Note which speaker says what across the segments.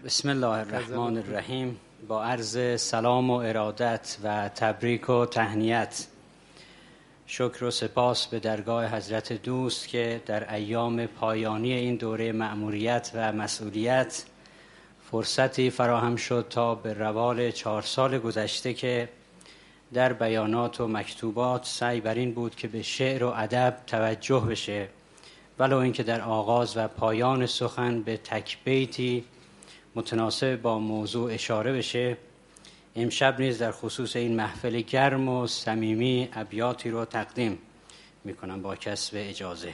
Speaker 1: بسم الله الرحمن الرحیم. با عرض سلام و ارادت و تبریک و تهنیت، شکر و سپاس به درگاه حضرت دوست که در ایام پایانی این دوره مأموریت و مسئولیت فرصتی فراهم شد تا به روال 4 سال گذشته که در بیانات و مکتوبات سعی بر این بود که به شعر و ادب توجه بشه، ولو اینکه در آغاز و پایان سخن به تک بیتی متناسب با موضوع اشاره بشه. امشب نیز در خصوص این محفل گرم و صمیمی ابیاتی رو تقدیم میکنم با کسب اجازه.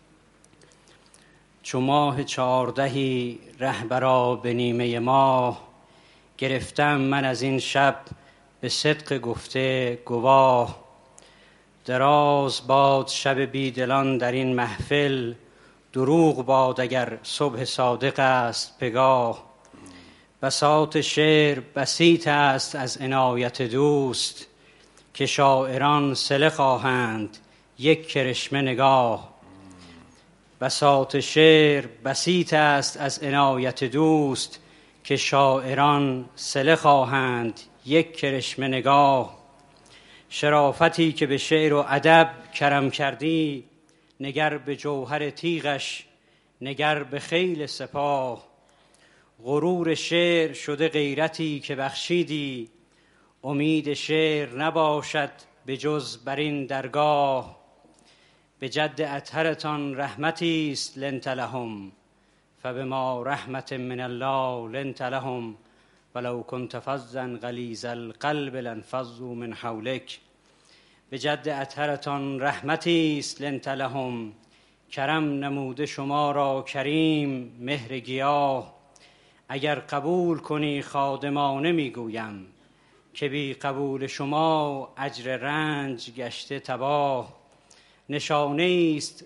Speaker 1: چو ماه 14 رهبرا به نیمه ماه، گرفتم من از این شب به صدق گفته گواه. دراز باد شب بیدلان در این محفل، دروغ باد اگر صبح صادق است پگاه. بساط شعر بسیط است از عنایت دوست، که شاعران صله خواهند یک کرشمه نگاه. بساط شعر بسیط است از عنایت دوست، که شاعران صله خواهند یک کرشمه نگاه. شرافتی که به شعر و ادب کرم کردی، نگر به جوهر تیغش نگر به خیل سپاه. غرور شعر شده غیرتی که بخشیدی، امید شعر نباشد به جز بر این درگاه. به جد اطهرتان رحمتی است لنت لهم، فبما رحمت من الله لنت لهم، ولو كنت فظا غلیظ القلب لانفضوا من حولک. به جد اطهرتان رحمتی است لنت لهم، کرم نموده شما را کریم مهر گیاه. اگر قبول کنی خادمانه میگویم، که بی قبول شما اجر رنج گشته تباه. نشانه است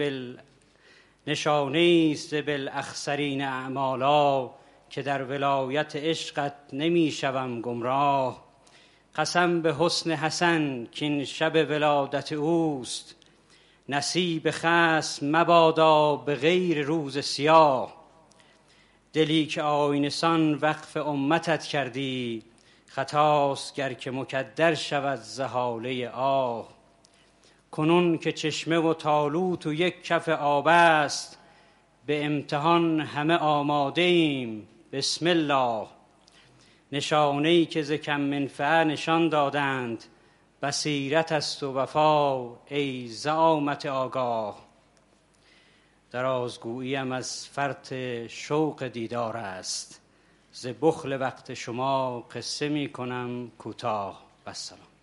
Speaker 1: ز بالاخسرین اعمالا، که در ولایت عشقت نمی شوم گمراه. قسم به حسن حسن کین شب ولادت اوست، نصیب خصم مبادا به غیر روز سیاه. دلی که آینه سان وقف امتت کردی، خطاست گر که مکدر شود ز هاله آه. کنون که چشمه و تالوت و یک کف آب است، به امتحان همه آماده ایم بسم الله. نشانه‌ای که ز کم منفعه نشان دادند، بصیرت است و وفا ای زعامت آگاه. درازگوییم از فرط شوق دیدار است، ز بخل وقت شما قصه می کنم کوتاه. والسلام.